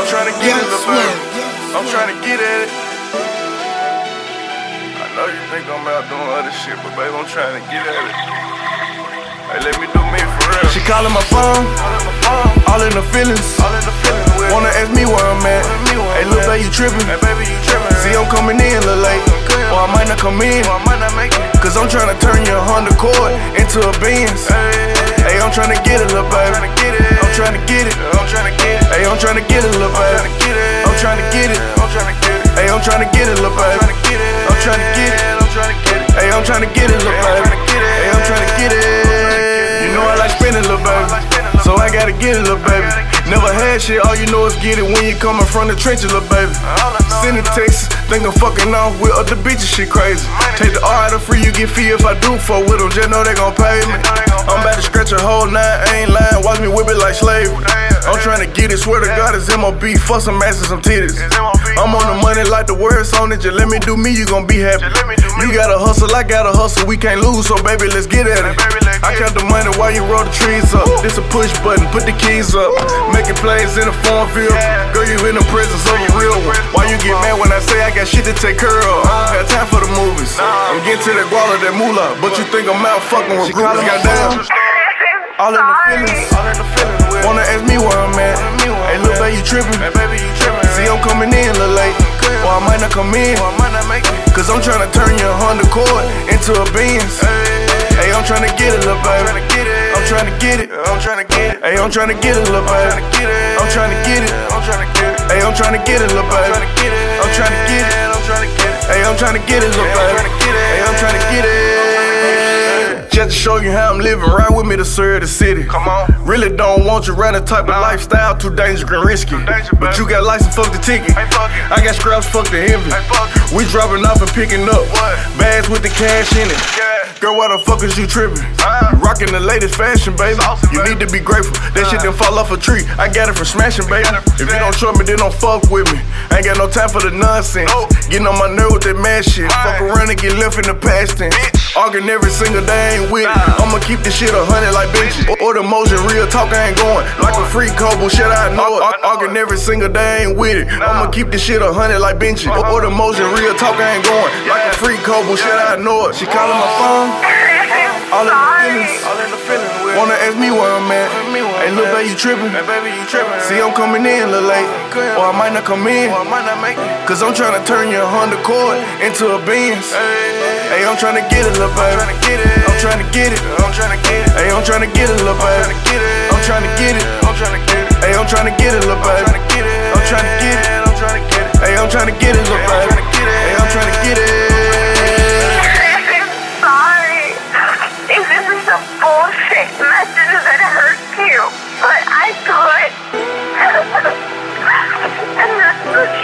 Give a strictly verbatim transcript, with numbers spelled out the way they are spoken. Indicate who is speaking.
Speaker 1: I'm tryna get it, little baby. I'm tryna get at it. I know you think I'm out doing other shit, but baby, I'm tryna get at it. Hey, let me do me for real. She calling my phone, all in the feelings. Wanna ask me where I'm at. Hey, little baby, you trippin'. See, I'm coming in a little late, or I might not come in, cause I'm tryna turn your Honda Accord into a Benz. Hey, I'm tryna get it, little baby. I'm tryna get it. Hey, I'm tryna get it, little baby. I'm tryna get it. Hey, I'm tryna get it, little baby. I'm tryna get it. Hey, I'm tryna get it, little baby. Hey, I'm tryna get it. You know I like spinning, little baby, so I gotta get it, little baby. Never had shit, all you know is get it when you coming from the trenches, little baby. Send a text, think I'm fucking off with other bitches, shit crazy. Take the R out of free, you get fee if I do fuck with them, just know they gon' pay me. I'm about to scratch a whole nine, I ain't lying, watch me whip it like slavery. I'm tryna get it, swear to God it's M O B, fuck some ass and some titties. I'm on the money like the words on it, just let me do me, you gon' be happy. You gotta hustle, I gotta hustle, we can't lose, so baby, let's get at it. I count the money while you roll the trees up. This a push button, put the keys up. Making plays in the farm field. Girl, you in the presence of a real one. Why you get mad when I say I got shit to take care of? I don't have time for the movies. I'm getting to that guala, that moolah, but you think I'm out fucking with groupies. Goddamn, all in the feelings. Wanna ask me where I'm at. Hey, little baby, you trippin'. See, I'm coming in a little late, or I might not come in, cause I'm tryna turn your Honda Accord into a Benz. Hey, I'm tryna get it, little baby. I'm tryna get it. Hey, I'm tryna get it, little baby. I'm tryna get it. Hey, I'm tryna get it, little baby. I'm tryna get it. Hey, I'm tryna get it, little baby. Hey, I'm tryna get it. Just to show you how I'm living, ride with me to serve the city. Come on. Really don't want you running type of lifestyle, too dangerous and risky. But you got license, fuck the ticket. I got scraps, fuck the envy. We dropping off and picking up bags with the cash in it. Girl, why the fuck is you trippin'? You rockin' the latest fashion, baby. You need to be grateful. That shit didn't fall off a tree. I got it from smashing, baby. If you don't trust me, then don't fuck with me. I ain't got no time for the nonsense. Getting on my nerve with that mad shit. Fuck around and get left in the past tense. Arguing every single day, ain't with it. I'ma keep this shit a hundred like bitches. Or the motion, real talk, I ain't going. Like a free couple, shit, I know it. Arguing every single day, ain't with it. I'ma keep this shit a hundred like benches. Or the motion, real talk, I ain't going. Like a free couple, shit, I know it. She calling my phone, all in the feelings. Wanna ask me where I'm at. Hey, little baby, you trippin'. See, I'm coming in a little late, or I might not come in, cause I'm tryna turn your Honda Accord into a Benz. Hey, I'm tryna get it, little baby. I'm tryna get it. Hey, I'm tryna get it, little baby. I'm tryna get it. Hey, I'm tryna get it, little baby. I'm tryna get it. Hey, I'm tryna get it, little baby. Hey, I'm tryna get it.
Speaker 2: Sorry if this is a bullshit message that hurts you, but I could. And that's the